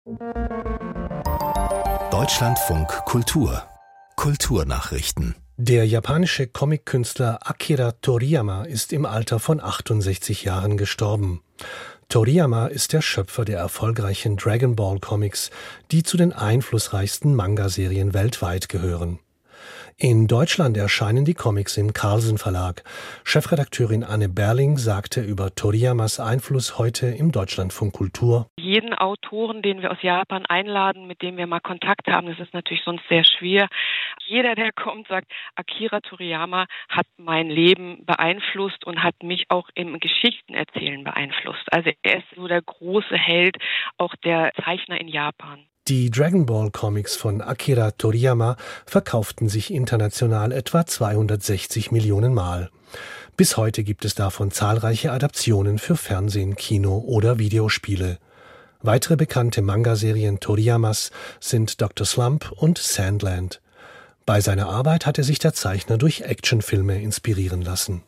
Deutschlandfunk Kultur Kulturnachrichten. Der japanische Comic-Künstler Akira Toriyama ist im Alter von 68 Jahren gestorben. Toriyama ist der Schöpfer der erfolgreichen Dragon Ball Comics, die zu den einflussreichsten Manga-Serien weltweit gehören. In Deutschland erscheinen die Comics im Carlsen Verlag. Chefredakteurin Anne Berling sagte über Toriyamas Einfluss heute im Deutschlandfunk Kultur: Jeden Autoren, den wir aus Japan einladen, mit dem wir mal Kontakt haben, das ist natürlich sonst sehr schwer. Jeder, der kommt, sagt, Akira Toriyama hat mein Leben beeinflusst und hat mich auch im Geschichtenerzählen beeinflusst. Also er ist so der große Held, auch der Zeichner in Japan. Die Dragon Ball Comics von Akira Toriyama verkauften sich international etwa 260 Millionen Mal. Bis heute gibt es davon zahlreiche Adaptionen für Fernsehen, Kino oder Videospiele. Weitere bekannte Manga-Serien Toriyamas sind Dr. Slump und Sandland. Bei seiner Arbeit hatte sich der Zeichner durch Actionfilme inspirieren lassen.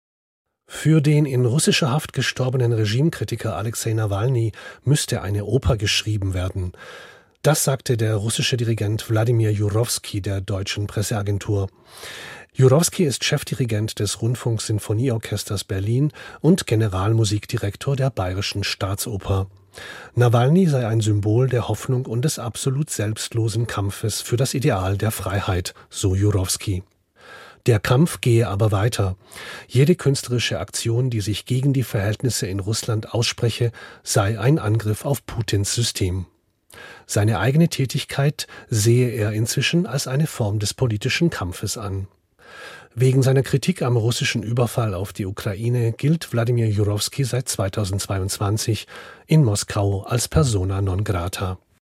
Für den in russischer Haft gestorbenen Regimekritiker Alexei Nawalny müsste eine Oper geschrieben werden. Das sagte der russische Dirigent Wladimir Jurowski der deutschen Presseagentur. Jurowski ist Chefdirigent des Rundfunk-Sinfonieorchesters Berlin und Generalmusikdirektor der Bayerischen Staatsoper. Nawalny sei ein Symbol der Hoffnung und des absolut selbstlosen Kampfes für das Ideal der Freiheit, so Jurowski. Der Kampf gehe aber weiter. Jede künstlerische Aktion, die sich gegen die Verhältnisse in Russland ausspreche, sei ein Angriff auf Putins System. Seine eigene Tätigkeit sehe er inzwischen als eine Form des politischen Kampfes an. Wegen seiner Kritik am russischen Überfall auf die Ukraine gilt Wladimir Jurowski seit 2022 in Moskau als persona non grata.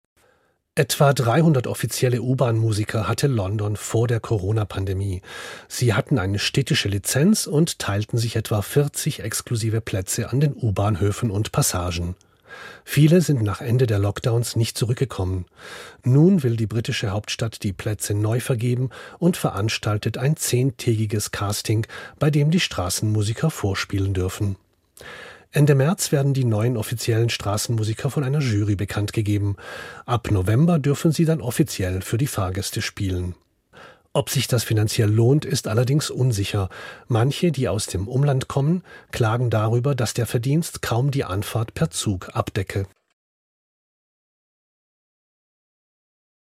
Etwa 300 offizielle U-Bahn-Musiker hatte London vor der Corona-Pandemie. Sie hatten eine städtische Lizenz und teilten sich etwa 40 exklusive Plätze an den U-Bahnhöfen und Passagen. Viele sind nach Ende der Lockdowns nicht zurückgekommen. Nun will die britische Hauptstadt die Plätze neu vergeben und veranstaltet ein 10-tägiges Casting, bei dem die Straßenmusiker vorspielen dürfen. Ende März werden die neuen offiziellen Straßenmusiker von einer Jury bekannt gegeben. Ab November dürfen sie dann offiziell für die Fahrgäste spielen. Ob sich das finanziell lohnt, ist allerdings unsicher. Manche, die aus dem Umland kommen, klagen darüber, dass der Verdienst kaum die Anfahrt per Zug abdecke.